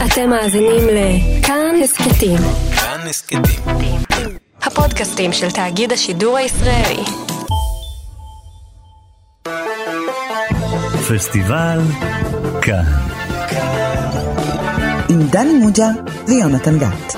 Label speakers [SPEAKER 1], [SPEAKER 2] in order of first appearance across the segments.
[SPEAKER 1] אתם מאזינים לכאן הסקטים.
[SPEAKER 2] כאן הסקטים.
[SPEAKER 1] הפודקאסטים של תאגיד השידור הישראלי.
[SPEAKER 3] פסטיבל כאן.
[SPEAKER 4] עם דני מוג'ה ויונתן גת.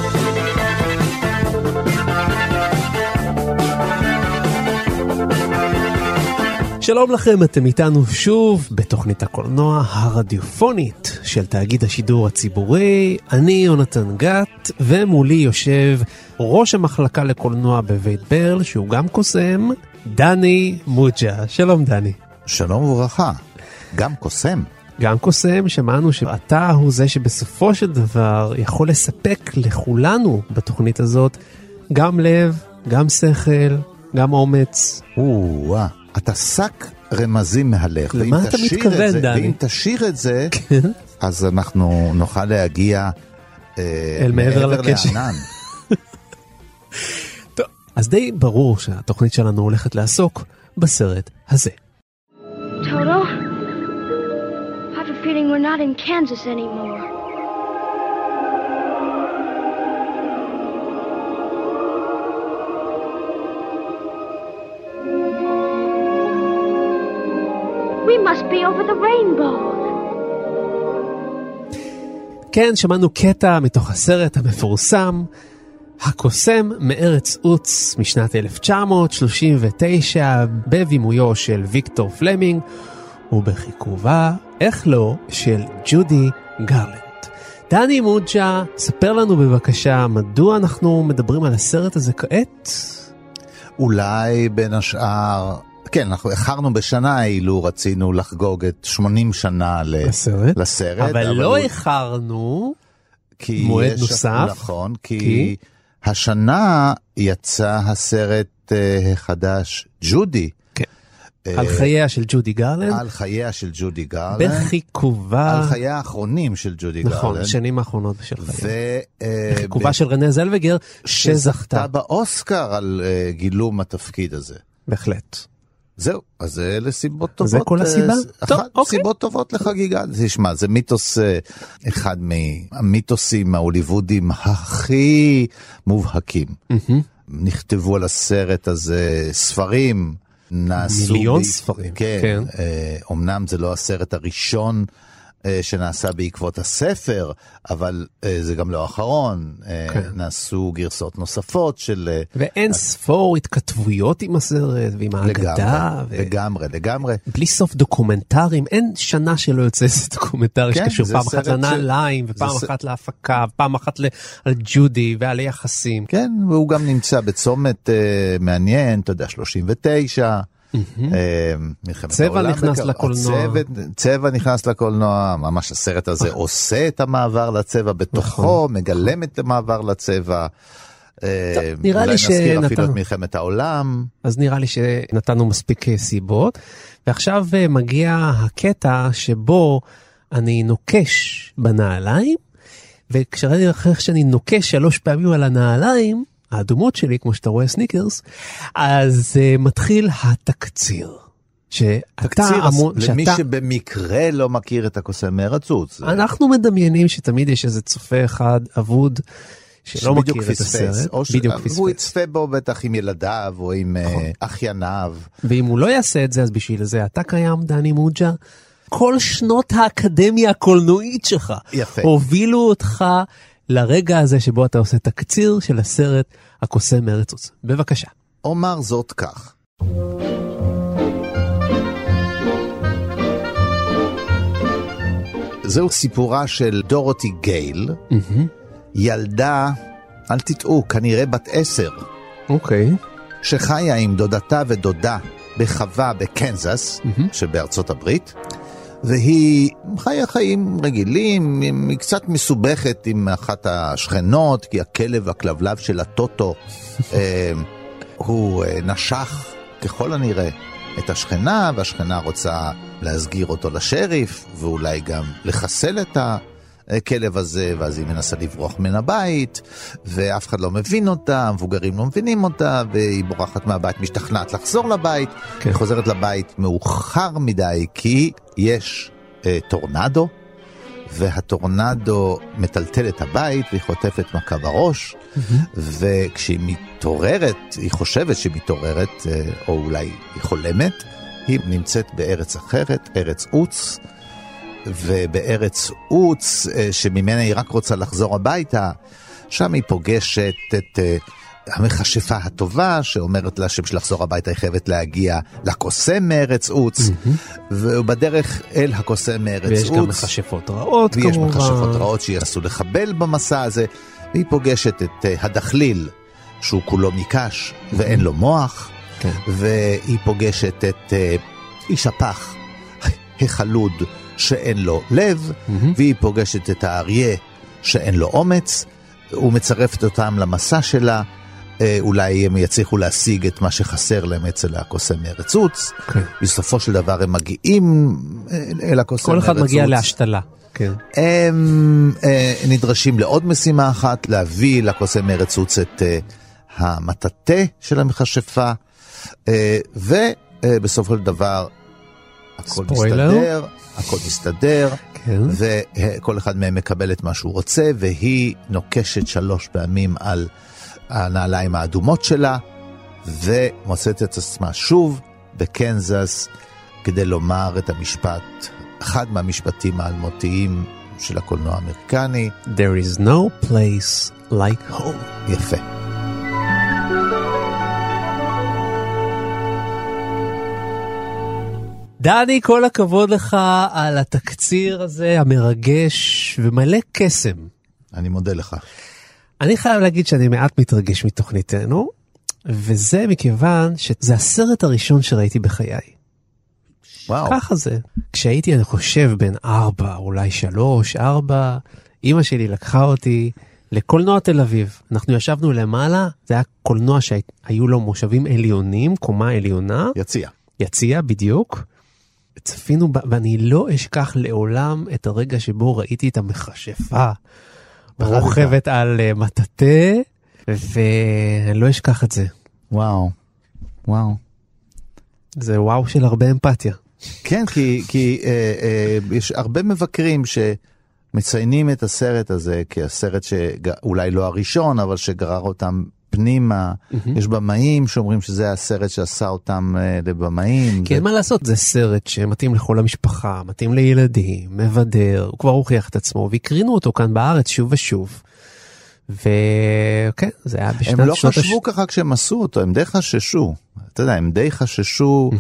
[SPEAKER 5] שלום לכם, אתם איתנו שוב בתוכנית הקולנוע הרדיופונית של תאגיד השידור הציבורי. אני יונתן גת, ומולי יושב ראש המחלקה לקולנוע בבית ברל, שהוא גם קוסם, דני מוג'ה. שלום דני.
[SPEAKER 6] שלום וברכה. גם קוסם.
[SPEAKER 5] גם קוסם, שמענו שאתה הוא זה שבסופו של דבר יכול לספק לכולנו בתוכנית הזאת גם לב, גם שכל, גם אומץ.
[SPEAKER 6] אתה שק רמזים מהלך.
[SPEAKER 5] למה אתה מתכוון, דני?
[SPEAKER 6] ואם תשאיר את זה, אז אנחנו נוכל להגיע
[SPEAKER 5] אל מעבר לענן. טוב, אז די ברור שהתוכנית שלנו הולכת לעסוק בסרט הזה.
[SPEAKER 7] Toto, I have a feeling we're not in Kansas anymore. We must be over the rainbow.
[SPEAKER 5] כן, שמענו קטע מתוך הסרט המפורסם, הקוסם מארץ עוץ משנת 1939, בבימויו של ויקטור פלמינג, ובחיכובה, איך לא, של ג'ודי גרלנד. דני מוג'ה, ספר לנו בבקשה, מדוע אנחנו מדברים על הסרט הזה כעת?
[SPEAKER 6] אולי בין השאר, כן, אנחנו הכרנו בשנה, אילו רצינו לחגוג את 80 שנה לסרט.
[SPEAKER 5] אבל לא הכרנו מועד נוסף.
[SPEAKER 6] נכון, כי השנה יצא הסרט החדש ג'ודי.
[SPEAKER 5] כן. על חייה של ג'ודי גרלנד.
[SPEAKER 6] על חייה של ג'ודי גרלנד.
[SPEAKER 5] בחיכובה.
[SPEAKER 6] על חייה האחרונים של ג'ודי גרלנד.
[SPEAKER 5] נכון, השנים האחרונות של חייה. בחיכובה של רנה זלווגר, שזכתה
[SPEAKER 6] באוסקר על גילום התפקיד הזה.
[SPEAKER 5] בהחלט.
[SPEAKER 6] זהו, אז זה לסיבות טובות.
[SPEAKER 5] זה כל הסיבה?
[SPEAKER 6] אחת סיבות טובות לחגיגה. תשמע, זה מיתוס, אחד מהמיתוסים ההוליוודיים הכי מובהקים. נכתבו על הסרט הזה ספרים, נעשו...
[SPEAKER 5] מיליון ספרים.
[SPEAKER 6] כן. אמנם זה לא הסרט הראשון שנעשה בעקבות הספר, אבל זה גם לא האחרון. נעשו גרסות נוספות של...
[SPEAKER 5] ואין ספור התכתבויות עם הסרט ועם האגדה.
[SPEAKER 6] לגמרי.
[SPEAKER 5] בלי סוף דוקומנטרים, אין שנה שלא יוצא איזה דוקומנטרי שקשור פעם אחת לנעליים, ופעם אחת להפקה, ופעם אחת על ג'ודי ועל יחסים.
[SPEAKER 6] כן, והוא גם נמצא בצומת מעניין, אתה יודע, 39.
[SPEAKER 5] צבע נכנס לקולנוע.
[SPEAKER 6] צבע נכנס לקולנוע, ממש הסרט הזה עושה את המעבר לצבע בתוכו, מגלם את המעבר לצבע.
[SPEAKER 5] נראה לי
[SPEAKER 6] נזכיר אפילו את מלחמת העולם.
[SPEAKER 5] אז נראה לי שנתנו מספיק סיבות, ועכשיו מגיע הקטע שבו אני נוקש בנעליים, וכשראיתי אחרי שאני נוקש 3 פעמים על הנעליים, האדומות שלי, כמו שאתה רואה סניקרס, אז מתחיל התקציר.
[SPEAKER 6] תקציר, למי שבמקרה לא מכיר את הקוסם מארץ עוץ.
[SPEAKER 5] אנחנו מדמיינים שתמיד יש איזה צופה אחד אבוד, שלא מכיר את הסרט.
[SPEAKER 6] הוא יצפה בו בטח עם ילדיו, או עם אחייניו.
[SPEAKER 5] ואם הוא לא יעשה את זה, אז בשביל זה אתה קיים, דני מוג'ה. כל שנות האקדמיה הקולנועית שלך הובילו אותך לרגע הזה שבו אתה עושה תקציר של הסרט הקוסם מארץ עוץ. בבקשה.
[SPEAKER 6] אומר זאת כך. זהו סיפורה של דורותי גייל, ילדה, אל תטעו, כנראה בת 10.
[SPEAKER 5] אוקיי.
[SPEAKER 6] שחיה עם דודתה ודודה בחווה בקנזס, שבארצות הברית. והיא חיה חיים רגילים, היא קצת מסובכת עם אחת השכנות, כי הכלב הכלבלב של הטוטו, הוא נשך ככל הנראה את השכנה, והשכנה רוצה להסגיר אותו לשריף, ואולי גם לחסל את הכלב הזה, ואז היא מנסה לברוח מן הבית, ואף אחד לא מבין אותה, המבוגרים לא מבינים אותה, והיא בורחת מהבית, משתכנעת לחזור לבית, היא חוזרת לבית מאוחר מדי, כי יש טורנדו, והטורנדו מטלטל את הבית והיא חוטפת מכה בראש, וכשהיא מתעוררת, היא חושבת שהיא מתעוררת, או אולי היא חולמת, היא נמצאת בארץ אחרת, ארץ עוץ, ובארץ עוץ שממנה היא רק רוצה לחזור הביתה, שם היא פוגשת את המכשפה הטובה שאומרת לה שבשביל לחזור הביתה היא חייבת להגיע לקוסם מארץ עוץ, ובדרך אל הקוסם מארץ עוץ.
[SPEAKER 5] ויש גם מכשפות רעות כמובן.
[SPEAKER 6] ויש מכשפות רעות שיעשו לחבל במסע הזה, והיא פוגשת את הדחליל שהוא כולו מקש ואין לו מוח, והיא פוגשת את איש הפח החלוד שאין לו לב, והיא פוגשת את האריה שאין לו אומץ, ומצרפת אותם למסע שלה, אולי הם יצליחו להשיג את מה שחסר להם אצל הקוסם מארץ עוץ. בסופו של דבר הם מגיעים אל הקוסם מארץ עוץ.
[SPEAKER 5] כל אחד מגיע להשתלה.
[SPEAKER 6] הם נדרשים לעוד משימה אחת, להביא לקוסם מארץ עוץ את המטאטה של המכשפה, ובסופו של דבר הכל מסתדר, וכל אחד מהם מקבל את מה שהוא רוצה, והיא נוקשת 3 פעמים על הנעליים האדומות שלה, ומוצאת את עצמה שוב בקנזס, כדי לומר את המשפט, אחד מהמשפטים האלמותיים של הקולנוע האמריקני.
[SPEAKER 5] There is no place like home.
[SPEAKER 6] יפה.
[SPEAKER 5] דני, כל הכבוד לך על התקציר הזה, המרגש ומלא קסם.
[SPEAKER 6] אני מודה לך.
[SPEAKER 5] אני חייב להגיד שאני מעט מתרגש מתוכניתנו, וזה מכיוון שזה הסרט הראשון שראיתי בחיי.
[SPEAKER 6] וואו.
[SPEAKER 5] ככה זה. כשהייתי, אני חושב, בין 4, אולי 3, 4, אמא שלי לקחה אותי לקולנוע תל אביב. אנחנו ישבנו למעלה, זה היה קולנוע שהיו לו מושבים עליונים, קומה עליונה. יציע, בדיוק. צפינו, ואני לא אשכח לעולם את הרגע שבו ראיתי את המכשפה רוכבת על מטאטה, ואני לא אשכח את זה.
[SPEAKER 6] וואו.
[SPEAKER 5] זה וואו של הרבה אמפתיה.
[SPEAKER 6] כן, כי יש הרבה מבקרים שמציינים את הסרט הזה כסרט שאולי לא הראשון, אבל שגרר אותם פנימה. יש במאים שאומרים שזה הסרט שעשה אותם לבמאים.
[SPEAKER 5] כן, מה לעשות? זה סרט שמתאים לכל המשפחה, מתאים לילדים, מבדר, הוא כבר הוכיח את עצמו, והקרינו אותו כאן בארץ שוב ושוב. וכן, זה היה בשנת
[SPEAKER 6] הם לא חשבו ככה כשהם עשו אותו, הם די חששו. אתה יודע, הם די חששו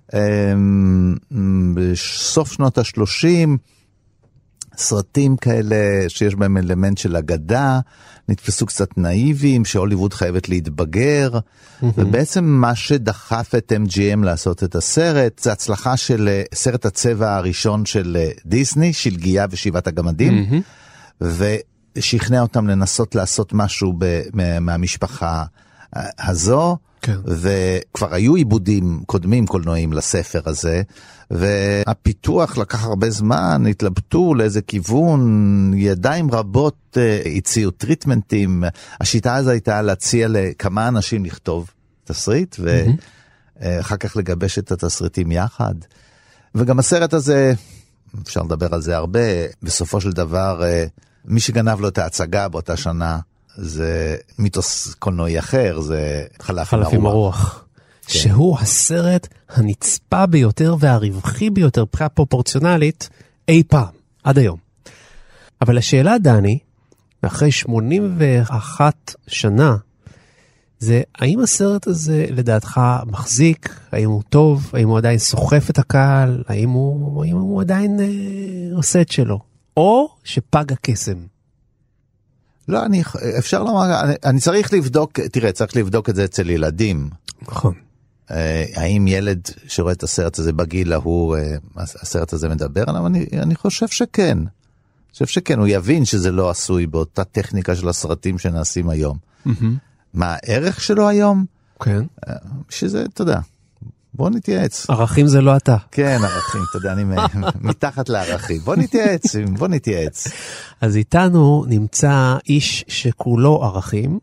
[SPEAKER 6] בסוף שנות ה-30, סרטים כאלה שיש בהם אלמנט של אגדה, נתפסו קצת נאיביים, שהוליווד חייבת להתבגר, ובעצם מה שדחף את MGM לעשות את הסרט, זה הצלחה של סרט הצבע הראשון של דיסני, שלגיה ושבעת הגמדים, ושכנע אותם לנסות לעשות משהו מהמשפחה הזו, וכבר היו עיבודים קודמים קולנועיים לספר הזה, והפיתוח לקח הרבה זמן, התלבטו לאיזה כיוון, ידיים רבות הציעו טריטמנטים. השיטה הזו הייתה להציע לכמה אנשים לכתוב תסריט, ואחר כך לגבש את התסריטים יחד. וגם הסרט הזה, אפשר לדבר על זה הרבה, בסופו של דבר, מי שגנב לו את ההצגה באותה שנה, זה מיתוס קולנועי אחר, זה חלף עם הרוח.
[SPEAKER 5] כן. שהוא הסרט הנצפה ביותר והרווחי ביותר, פרופורציונלית, אי פעם, עד היום. אבל השאלה, דני, אחרי 81 שנה, זה האם הסרט הזה לדעתך מחזיק, האם הוא טוב, האם הוא עדיין סוחף את הקהל, האם הוא עדיין עושה את שלו, או שפג הקסם?
[SPEAKER 6] לא, אפשר לומר, אני צריך לבדוק, תראה, צריך לבדוק את זה אצל ילדים.
[SPEAKER 5] נכון.
[SPEAKER 6] האם ילד שרואה את הסרט הזה בגיל ההוא, הסרט הזה מדבר עליו? אני חושב שכן. אני חושב שכן, הוא יבין שזה לא עשוי באותה טכניקה של הסרטים שנעשים היום. מה הערך שלו היום?
[SPEAKER 5] כן.
[SPEAKER 6] שזה, אתה יודע, בוא נתייעץ.
[SPEAKER 5] ערכים זה לא אתה.
[SPEAKER 6] כן, ערכים, אתה יודע, אני מתחת לערכים. בוא נתייעץ.
[SPEAKER 5] אז איתנו נמצא איש שכולו ערכים,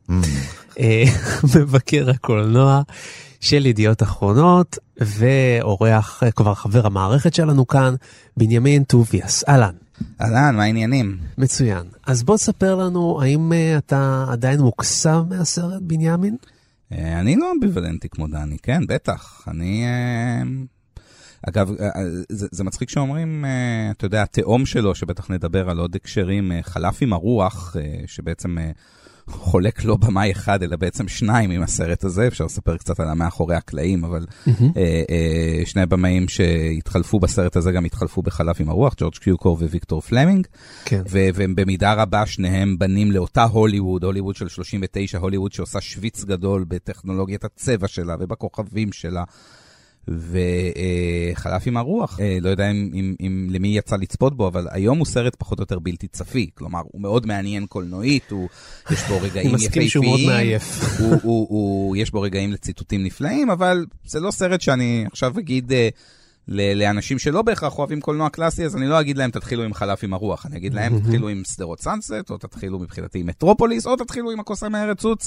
[SPEAKER 5] מבקר הקולנוע של ידיעות אחרונות, ואורח, כבר חבר המערכת שלנו כאן, בנימין טוביאס. אהלן.
[SPEAKER 2] אהלן, מה העניינים?
[SPEAKER 5] מצוין. אז בוא תספר לנו, האם אתה עדיין מוקסם מהסרט בנימין?
[SPEAKER 2] אני לא אמביוולנטי כמו דני, כן, בטח. אני... אגב, זה מצחיק שאומרים, אתה יודע, התאום שלו, שבטח נדבר על עוד הקשרים, חלף עם הרוח, שבעצם חולק לא במאי אחד, אלא בעצם שניים עם הסרט הזה, אפשר לספר קצת על המאחורי הקלעים, אבל שני במאים שהתחלפו בסרט הזה גם התחלפו בחלף עם הרוח, ג'ורג' קיוקור וויקטור פלמינג, והם במידה רבה שניהם בנים לאותה הוליווד, הוליווד של 39, הוליווד שעושה שוויץ גדול בטכנולוגיית הצבע שלה ובכוכבים שלה, וחלף עם הרוח, לא יודע אם למי יצא לצפות בו, אבל היום הוא סרט פחות או יותר בלתי צפי, כלומר, הוא מאוד מעניין קולנועית, יש בו רגעים יפהפיים,
[SPEAKER 5] מסכים שהוא מאוד מעייף.
[SPEAKER 2] יש בו רגעים לציטוטים נפלאים, אבל זה לא סרט שאני עכשיו אגיד לאנשים שלא בהכרח אוהבים קולנוע קלאסי, אז אני לא אגיד להם תתחילו עם חלף עם הרוח, אני אגיד להם תתחילו עם סדרות סאנסט, או תתחילו מבחינתי עם מטרופוליס, או תתחילו עם הקוסם הארץ צוץ,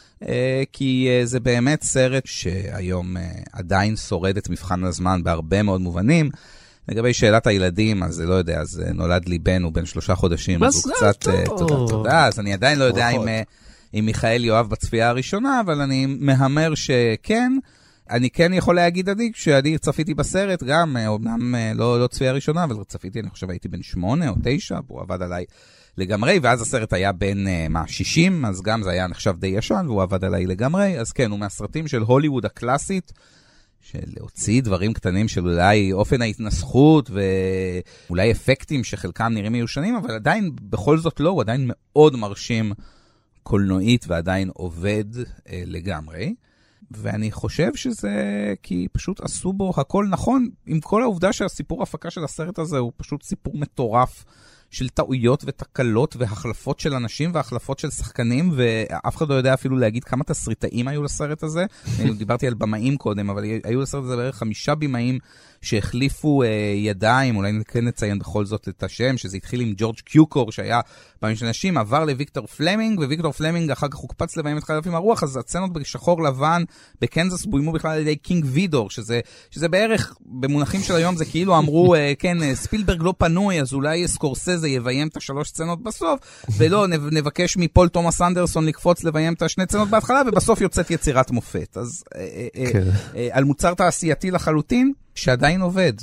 [SPEAKER 2] כי זה באמת סרט שהיום עדיין שורד את מבחן הזמן בהרבה מאוד מובנים. לגבי שאלת הילדים, אז לא יודע, אז נולד לי בן, הוא בן 3 חודשים, אז הוא קצת, תודה, אז אני עדיין לא יודע אם מיכאל יואב בצפייה הראשונה, אבל אני מהמר שכן, אני כן יכול להגיד עדי, כשאני צפיתי בסרט, גם, אומנם לא צפייה ראשונה, אבל צפיתי, אני חושב הייתי בן 8 או 9, והוא עבד עליי לגמרי, ואז הסרט היה בין 60, אז גם זה היה נחשב די ישן, והוא עבד עליי לגמרי, אז כן, הוא מהסרטים של הוליווד הקלאסית, של להוציא דברים קטנים של אולי אופן ההתנסחות, ואולי אפקטים שחלקם נראים מיושנים, אבל עדיין, בכל זאת לא, הוא עדיין מאוד מרשים קולנועית, ועדיין עובד לגמרי, ואני חושב שזה כי פשוט עשו בו הכל נכון, עם כל העובדה שהסיפור ההפקה של הסרט הזה הוא פשוט סיפור מטורף, של טעויות ותקלות והחלפות של אנשים והחלפות של שחקנים, ואף אחד לא יודע אפילו להגיד כמה תסריטאים היו לסרט הזה. אני דיברתי על במאים קודם, אבל היו לסרט הזה בערך 5 במאים שהחליפו ידיים, אולי כן נציין בכל זאת את השם, שזה התחיל עם ג'ורג' קיוקור, שהיה פעמים של נשים, עבר לוויקטור פלמינג, וויקטור פלמינג אחר כך הוקפץ לביים את חלף עם הרוח, אז הצנות בשחור לבן בקנזס בוימו בכלל על ידי קינג וידור, שזה בערך, במונחים של היום זה כאילו אמרו, כן, ספילברג לא פנוי, אז אולי סקורסזה יביים את 3 סצנות בסוף, ולא, נבקש מפול תומאס אנדרסון לקפוץ לביים את 2 סצנות בהתחלה, ובסוף יוצאת יצירת מופת. אז על מוצר תעשייתי לחלוטין, שעדיין עובד.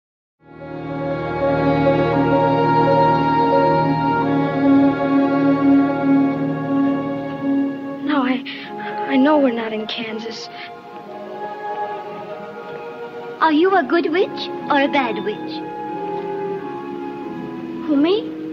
[SPEAKER 7] No, I know we're not in Kansas.
[SPEAKER 8] Are you a good witch or a bad witch?
[SPEAKER 7] Who, me?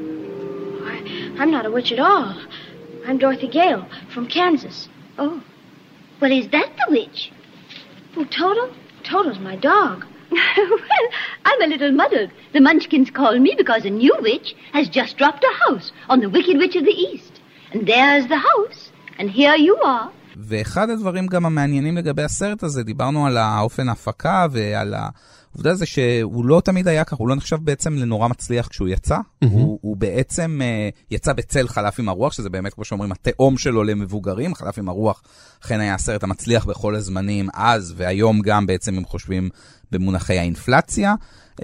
[SPEAKER 7] I'm not a witch at all. I'm Dorothy Gale from Kansas.
[SPEAKER 8] Oh, well, is that the witch?
[SPEAKER 7] Who, Toto? Toto's my dog.
[SPEAKER 8] Well, I'm a little muddled. The Munchkins call me because a new witch has just dropped a house on the Wicked Witch of the East. And there's the house, and here you are.
[SPEAKER 2] ואחד הדברים גם המעניינים לגבי הסרט הזה, דיברנו על האופן ההפקה ועל העובדה הזה שהוא לא תמיד היה כך, הוא לא נחשב בעצם לנורא מצליח כשהוא יצא, הוא בעצם יצא בצל חלף עם הרוח, שזה באמת כמו שאומרים התאום שלו למבוגרים, חלף עם הרוח אכן היה הסרט המצליח בכל הזמנים אז, והיום גם בעצם הם חושבים במונחי האינפלציה,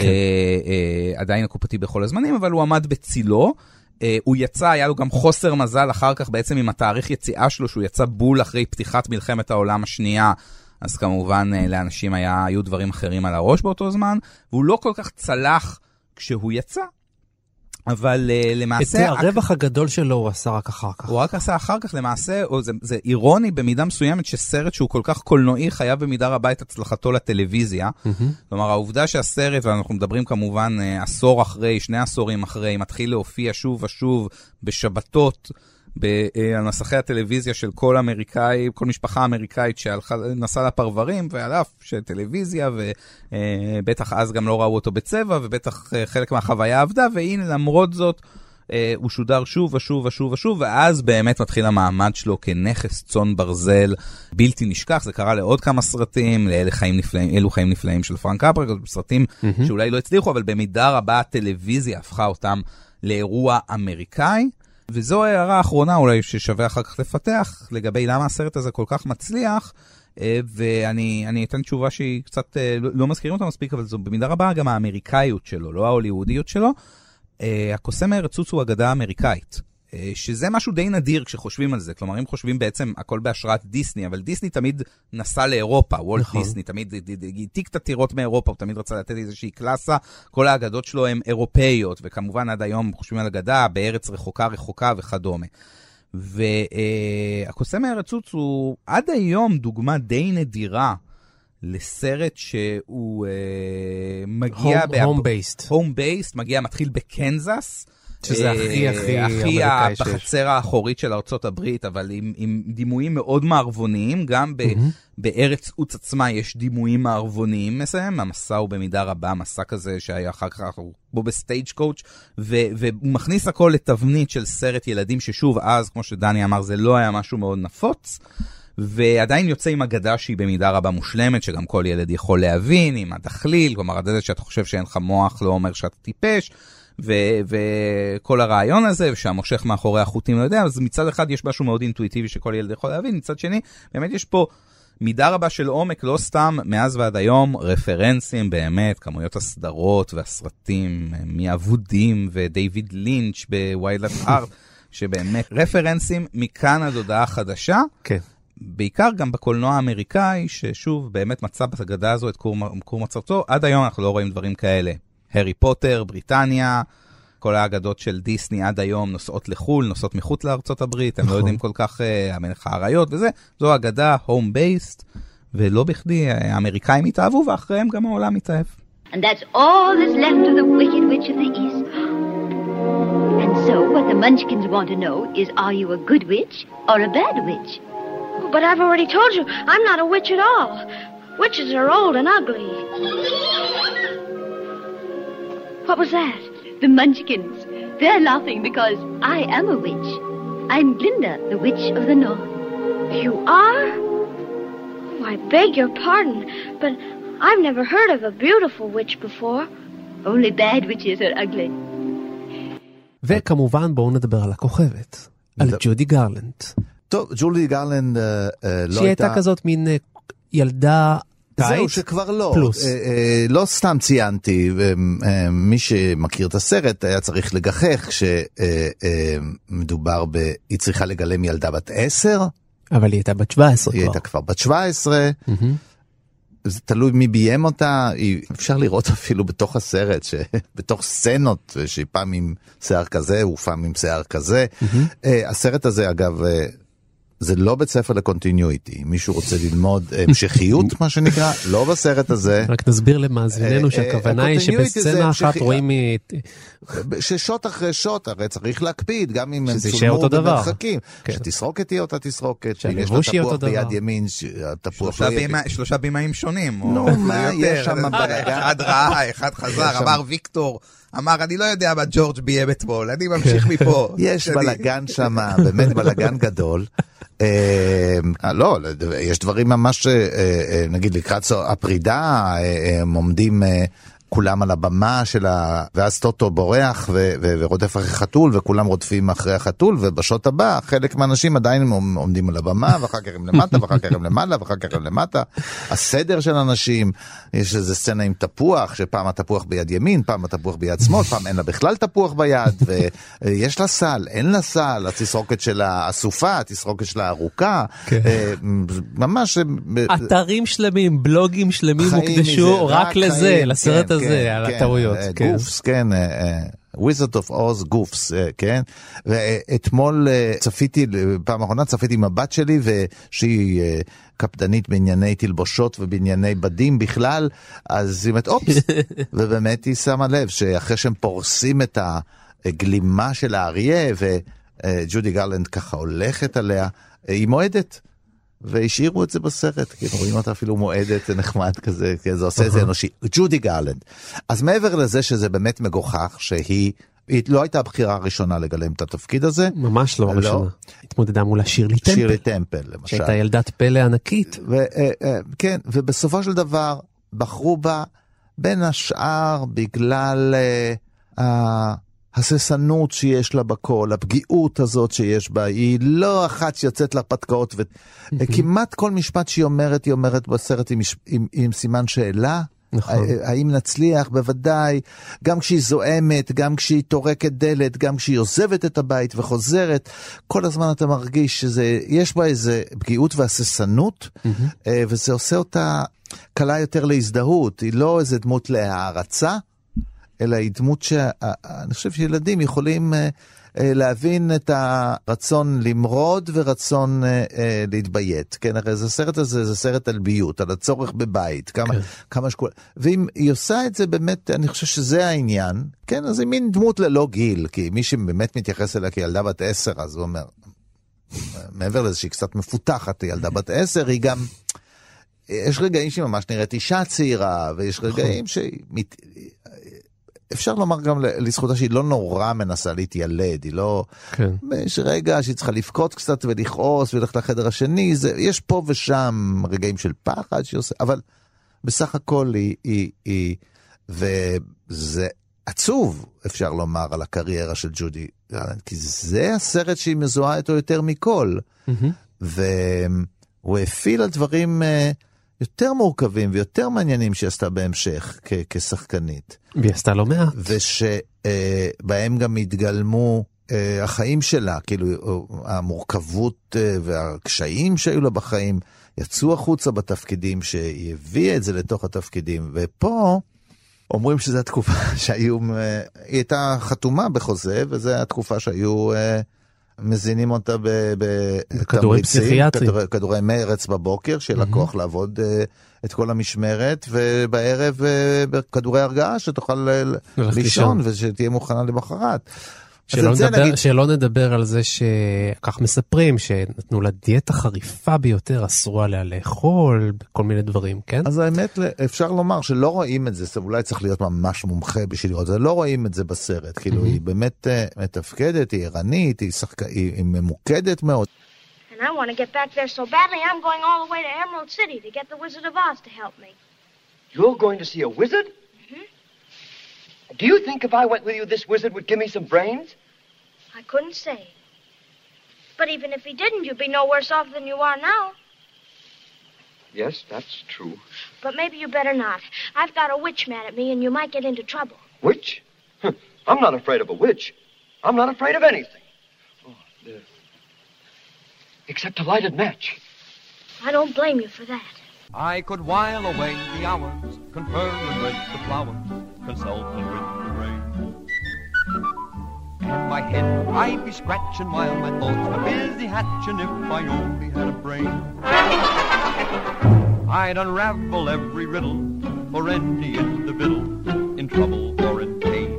[SPEAKER 2] עדיין הקופתי בכל הזמנים, אבל הוא עמד בצילו, הוא יצא, היה לו גם חוסר מזל אחר כך בעצם עם התאריך יציאה שלו, שהוא יצא בול אחרי פתיחת מלחמת העולם השנייה, אז כמובן לאנשים היו דברים אחרים על הראש באותו זמן, והוא לא כל כך צלח כשהוא יצא, אבל למעשה...
[SPEAKER 5] את הרווח הגדול שלו הוא עשה רק אחר כך.
[SPEAKER 2] הוא רק עשה אחר כך, למעשה, זה אירוני במידה מסוימת שסרט שהוא כל כך קולנועי חייב במידה רבה את הצלחתו לטלוויזיה. כלומר, העובדה שהסרט, ואנחנו מדברים כמובן עשור אחרי, 2 עשורים אחרי, מתחיל להופיע שוב ושוב בשבתות, בנסחי הטלוויזיה של כל אמריקאי, כל משפחה אמריקאית שנסעה לפרברים, ועל אף שטלוויזיה, ובטח אז גם לא ראו אותו בצבע, ובטח חלק מהחוויה עבדה, והנה למרות זאת, הוא שודר שוב ושוב ושוב ושוב, ואז באמת מתחיל המעמד שלו כנכס צאן ברזל, בלתי נשכח, זה קרה לעוד כמה סרטים, אלו חיים נפלאים של פרנק קפרה, סרטים שאולי לא הצליחו, אבל במידה רבה הטלוויזיה הפכה אותם לאירוע אמריקאי, וזו הערה האחרונה אולי ששווה אחר כך לפתח, לגבי למה הסרט הזה כל כך מצליח, ואני אתן תשובה שהיא קצת לא מזכירים אותה מספיק, אבל זו במידה רבה גם האמריקאיות שלו, לא ההוליוודיות שלו. הקוסם הרצוץ הוא אגדה אמריקאית. שזה משהו די נדיר כשחושבים על זה. כלומר, אם חושבים בעצם הכל בהשראת דיסני, אבל דיסני תמיד נסע לאירופה, וולט דיסני תמיד העתיק את הטירות מאירופה, הוא תמיד רצה לתת איזושהי קלאסה, כל האגדות שלו הן אירופאיות, וכמובן עד היום חושבים על אגדה בארץ רחוקה וכדומה. והקוסם הרצוץ הוא עד היום דוגמה די נדירה, לסרט שהוא מגיע... הום בייסט, מתחיל בקנזס,
[SPEAKER 5] שזה הכי
[SPEAKER 2] בחצר האחורית של ארצות הברית, אבל עם דימויים מאוד מערבוניים, גם בארץ עוץ עצמה יש דימויים מערבוניים מסוים, המסע הוא במידה רבה, מסע כזה שהיה אחר כך בו בסטייג' קואוץ', והוא מכניס הכל לתבנית של סרט ילדים, ששוב אז, כמו שדני אמר, זה לא היה משהו מאוד נפוץ, ועדיין יוצא עם אגדה שהיא במידה רבה מושלמת, שגם כל ילד יכול להבין, עם התכליל, כלומר, עד שאתה חושב שאין לך מוח, לא אומר שאתה טיפש, וכל הרעיון הזה, שהמושך מאחורי החוטים לא יודע, אז מצד אחד יש משהו מאוד אינטואיטיבי שכל ילד יכול להבין, מצד שני, באמת יש פה מידה רבה של עומק, לא סתם מאז ועד היום, רפרנסים באמת, כמויות הסדרות והסרטים, מאבודים ודייוויד לינץ' בוויילד הארט, שבאמת רפרנסים מכאן עד הודעה חדשה,
[SPEAKER 5] כן.
[SPEAKER 2] בעיקר גם בקולנוע האמריקאי, ששוב באמת מצא בהגדה הזו את קור מצרתו, עד היום אנחנו לא רואים דברים כאלה. הרי פוטר, בריטניה, כל האגדות של דיסני עד היום נוסעות לחול, נוסעות מחוץ לארצות הברית, הם לא יודעים כל כך, המלך האריות וזה, זו אגדה home based, ולא בכדי האמריקאים התאהבו, ואחריהם גם העולם התאהב.
[SPEAKER 8] And that's all that's left of the Wicked Witch of the East. And so what the Munchkins want to know is, are you a good witch or a bad witch?
[SPEAKER 7] But I've already told you, I'm not a witch at all. Witches are old and ugly. What was that?
[SPEAKER 8] The Munchkins. They're laughing because I am a witch. I'm Glinda, the Witch of the North.
[SPEAKER 7] You are? Oh, I beg your pardon, but I've never heard of a beautiful witch before.
[SPEAKER 8] Only bad witches are ugly.
[SPEAKER 5] וכמובן בואו נדבר על הכוכבת, על ג'ודי גרלנד.
[SPEAKER 6] טוב, ג'ודי גרלנד לא הייתה...
[SPEAKER 5] שהיא הייתה כזאת מין ילדה...
[SPEAKER 6] זהו שכבר לא, לא סתם ציינתי, מי שמכיר את הסרט היה צריך לגחך שמדובר היא צריכה לגלם ילדה בת 10.
[SPEAKER 5] אבל היא הייתה בת 17
[SPEAKER 6] היא הייתה כבר בת 17, זה תלוי מי ביים אותה, אפשר לראות אפילו בתוך הסרט, בתוך סצנות, שהיא פעם עם שיער כזה ופעם עם שיער כזה. הסרט הזה אגב... זה לא בית ספר לקונטיניויטי. מישהו רוצה ללמוד המשכיות, מה שנקרא, לא בסרט הזה.
[SPEAKER 5] רק נסביר למאזיננו שהכוונה היא שבסצנה אחת רואים...
[SPEAKER 6] ששוט אחרי שוט, הרי צריך להקפיד, גם אם הם
[SPEAKER 5] צולמו
[SPEAKER 6] במרחקים. שתסרוקת היא אותה תסרוקת,
[SPEAKER 5] שהלבוש היא אותו דבר.
[SPEAKER 6] ביד ימין,
[SPEAKER 2] שלושה בימאים שונים.
[SPEAKER 6] נו, מה, יש שם בלגן.
[SPEAKER 2] אחד ראה, אחד חזר, אמר ויקטור, אמר, אני לא יודע מה ג'ורג' ביים אתמול, אני ממשיך מפה.
[SPEAKER 6] יש בלגן שם, באמת בלגן גדול. לא, יש דברים ממש, נגיד לקראת הפרידה, הם עומדים כולם על הבמה שלה, ואז טוטו בורח ורודף אחרי חתול, וכולם רודפים אחרי החתול, ובשעות הבא חלק מהאנשים עדיין עומדים על הבמה, ואחר כך הם למטה, ואחר כך הם למעלה, ואחר כך הם למטה. הסדר של אנשים, יש איזו סצנה עם תפוח, שפעם התפוח ביד ימין, פעם התפוח ביד שמאל, פעם אין לה בכלל תפוח ביד, ויש לה סל, אין לה סל, התסרוקת שלה אסופה, התסרוקת שלה ארוכה, ממש... אתרים
[SPEAKER 5] שלמים, בלוגים שלמים הוקדשו רק לזה, לסרט הזה, על הטעויות.
[SPEAKER 6] גופס, כן, Wizard of Oz גופס, כן, ואתמול צפיתי, פעם האחרונה צפיתי עם הבת שלי, ושהיא קפדנית בענייני תלבושות ובענייני בדים בכלל, אז היא אומרת, אופס, ובאמת היא שמה לב, שאחרי שהם פורסים את הגלימה של האריה, וג'ודי גרלנד ככה הולכת עליה, היא מועדת. והשאירו את זה בסרט, כי רואים אותה אפילו מועדת נחמד כזה, כי זה עושה את זה אנושי. ג'ודי גרלנד. אז מעבר לזה שזה באמת מגוחך, שהיא לא הייתה הבחירה הראשונה לגלם את התפקיד הזה.
[SPEAKER 5] ממש לא הראשונה. התמודדה מולה שירלי טמפל.
[SPEAKER 6] שירלי טמפל, למשל.
[SPEAKER 5] שהייתה ילדת פלא ענקית.
[SPEAKER 6] כן, ובסופו של דבר בחרו בה בין השאר בגלל הססנות שיש לה בכל, הפגיעות הזאת שיש בה, היא לא אחת שיוצאת להרפתקאות, וכמעט כל משפט שהיא אומרת בסרט עם סימן שאלה,
[SPEAKER 5] נכון.
[SPEAKER 6] האם נצליח? בוודאי. גם כשהיא זועמת, גם כשהיא טורקת דלת, גם כשהיא עוזבת את הבית וחוזרת, כל הזמן אתה מרגיש שיש בה איזה פגיעות והססנות, וזה עושה אותה קלה יותר להזדהות. היא לא איזה דמות להערצה, אלא היא דמות שאני חושב שילדים יכולים להבין את הרצון למרוד ורצון להתביית. כן, הרי זה סרט הזה, זה סרט על ביות, על הצורך בבית, כמה שכול. ואם היא עושה את זה באמת, אני חושב שזה העניין, כן, אז היא מין דמות ללא גיל, כי מי שבאמת מתייחס אליה כילדה בת 10, אז הוא אומר, מעבר לזה שהיא קצת מפותחת, ילדה בת 10, היא גם, יש רגעים שהיא ממש נראית אישה צעירה, ויש רגעים אפשר לומר גם לזכותה שהיא לא נורא מנסה להתיילד, היא לא... כן. יש רגע שהיא צריכה לפקוט קצת ולכעוס וללכת לחדר השני, יש פה ושם רגעים של פחד שהיא עושה, אבל בסך הכל היא וזה עצוב, אפשר לומר, על הקריירה של ג'ודי גרלנד, כי זה הסרט שהיא מזוהה איתו יותר מכל, והוא הפעיל על דברים... יותר מורכבים ויותר מעניינים שעשתה בהמשך כשחקנית.
[SPEAKER 5] והיא עשתה לא מעט.
[SPEAKER 6] ושבהם גם התגלמו החיים שלה, כאילו המורכבות והקשיים שהיו לה בחיים, יצאו החוצה בתפקידים שהיא הביאה את זה לתוך התפקידים. ופה אומרים שזו התקופה שהיו, היא הייתה חתומה בחוזה, וזו התקופה שהיו... מזינים אותה
[SPEAKER 5] בכדורי פסיכיאטרים.
[SPEAKER 6] כדורי מרץ בבוקר, של הכוח לעבוד את כל המשמרת, ובערב בכדורי הרגעה שתוכל לישון, ושתהיה מוכנה למחרת.
[SPEAKER 5] שלא נדבר על זה שכך מספרים, שנתנו לה דיאטה חריפה ביותר, אסרו עליה לאכול, בכל מיני דברים, כן?
[SPEAKER 6] אז האמת, אפשר לומר שלא רואים את זה, אולי צריך להיות ממש מומחה בשביל לראות את זה, לא רואים את זה בסרט, כאילו היא באמת מתפקדת, היא ערנית, היא ממוקדת מאוד.
[SPEAKER 7] And I want to get back there so badly, I'm going all the way to Emerald City to get the Wizard of Oz to help me.
[SPEAKER 9] You're going to see a wizard? Do you think if I went with you, this wizard would give me some brains?
[SPEAKER 7] I couldn't say. But even if he didn't, you'd be no worse off than you are now.
[SPEAKER 9] Yes, that's true.
[SPEAKER 7] But maybe you better not. I've got a witch mad at me, and you might get into trouble.
[SPEAKER 9] Witch? I'm not afraid of a witch. I'm not afraid of anything. Except a lighted match.
[SPEAKER 7] I don't blame you for that.
[SPEAKER 10] I could while away the hours, conferring with the flowers, consulting with the rain. In my head I'd be scratching while my thoughts were busy hatching if I only had a brain. I'd unravel every riddle for any individual in trouble or in pain.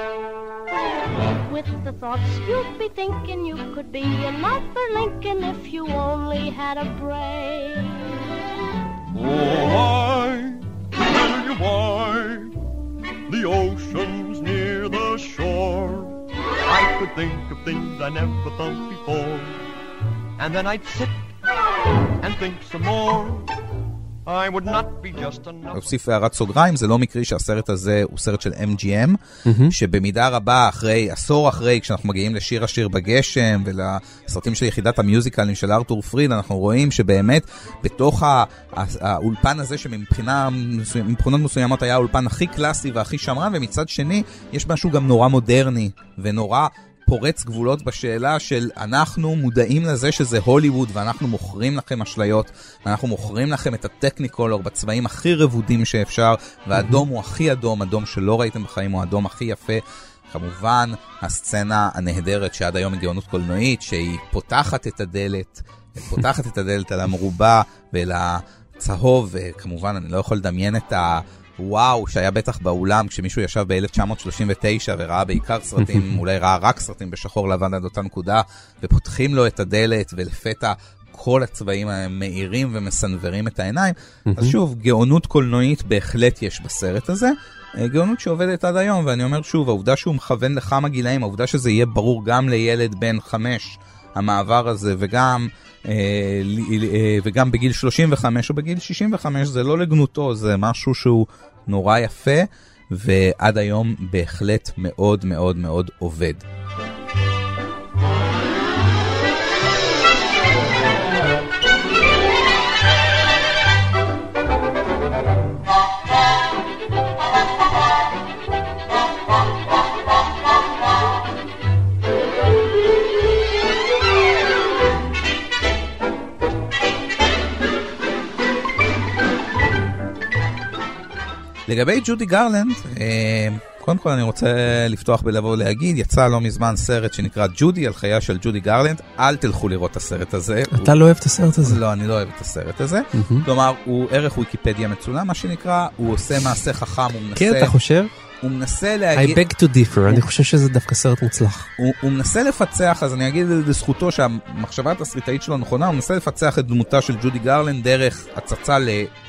[SPEAKER 7] With the thoughts you'd be thinking you could be another Lincoln if you only had a brain.
[SPEAKER 10] Oh, I tell you why the ocean's near the shore. I could think of things I never thought before, and then I'd sit and think some more. I would not be just another.
[SPEAKER 2] אוסיף הערת סוגריים, זה לא מקרי שהסרט הזה הוא סרט של MGM, שבמידה רבה עשור אחרי, כשאנחנו מגיעים לשיר השיר בגשם, ולסרטים של יחידת המיוזיקלים של ארתור פריד, אנחנו רואים שבאמת בתוך האולפן הזה, שמבחינות מסוימות היה האולפן הכי קלאסי והכי שמרן, ומצד שני יש משהו גם נורא מודרני, ונורא פורץ גבולות בשאלה של אנחנו מודעים לזה שזה הוליווד, ואנחנו מוכרים לכם אשליות, ואנחנו מוכרים לכם את הטכניקולור בצבעים הכי רבודים שאפשר, והאדום הוא הכי אדום, אדום שלא ראיתם בחיים, הוא האדום הכי יפה. כמובן, הסצנה הנהדרת שעד היום היא גאונות קולנועית, שהיא פותחת את הדלת על המרובה ואל הצהוב, וכמובן אני לא יכול לדמיין את וואו, שהיה בטח באולם כשמישהו ישב ב-1939 וראה בעיקר סרטים, אולי ראה רק סרטים בשחור לבן עד אותה נקודה, ופותחים לו את הדלת ולפתע כל הצבעים המאירים ומסנברים את העיניים. אז שוב, גאונות קולנועית בהחלט יש בסרט הזה, גאונות שעובדת עד היום, ואני אומר שוב, העובדה שהוא מכוון לכמה גילאים, העובדה שזה יהיה ברור גם לילד בן 5, המעבר הזה, וגם בגיל 35 או בגיל 65, זה לא לגנותו, זה משהו שהוא נורא יפה, ועד היום בהחלט מאוד מאוד מאוד עובד. לגבי ג'ודי גרלנד, קודם כל אני רוצה לפתוח בלבוא להגיד, יצא לא מזמן סרט שנקרא ג'ודי, על חייה של ג'ודי גרלנד, אל תלכו לראות את הסרט הזה.
[SPEAKER 5] אתה לא אוהב את הסרט הזה?
[SPEAKER 2] לא, אני לא אוהב את הסרט הזה. כלומר, הוא ערך ויקיפדיה מצולם, מה שנקרא, הוא עושה מעשה חכם, הוא מנסה...
[SPEAKER 5] כן, אתה חושב?
[SPEAKER 2] הוא מנסה להגיד...
[SPEAKER 5] I beg to differ, אני חושב שזה דווקא סרט מוצלח.
[SPEAKER 2] הוא מנסה לפצח, אז אני אגיד לזכותו שהמחשבה התסריטאית שלו נכונה, הוא מנסה לפצח את דמותה של ג'ודי גרלנד דרך הצצה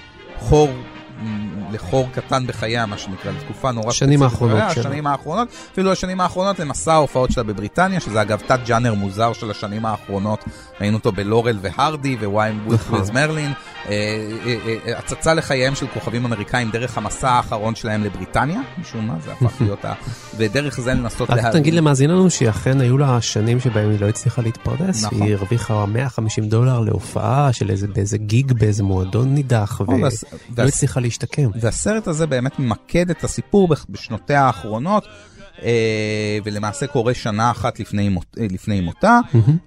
[SPEAKER 2] לחור קטן בחייה, מה שנקרא, לתקופה נורא
[SPEAKER 5] שנים האחרונות
[SPEAKER 2] שלה. השנים האחרונות, אפילו השנים האחרונות למסע ההופעות שלה בבריטניה, שזה אגב תת ג'אנר מוזר של השנים האחרונות, ראינו אותו בלורל והרדי וויין וויז מרלין, הצצה לחייהם של כוכבים אמריקאים דרך המסע האחרון שלהם לבריטניה, משום מה, זה הפך להיות ודרך זה לנסות
[SPEAKER 5] רק תגיד למאזין לנו שאכן היו לה שנים שבהם היא לא הצליחה להתפרדס, היא הרוויחה $150 להופעה של באיזה גיג, באיזה מועדון נידח, ולא הצליחה להשתקם.
[SPEAKER 2] והסרט הזה באמת ממקד את הסיפור בשנותיה האחרונות, ולמעשה קורה שנה אחת לפני מותה,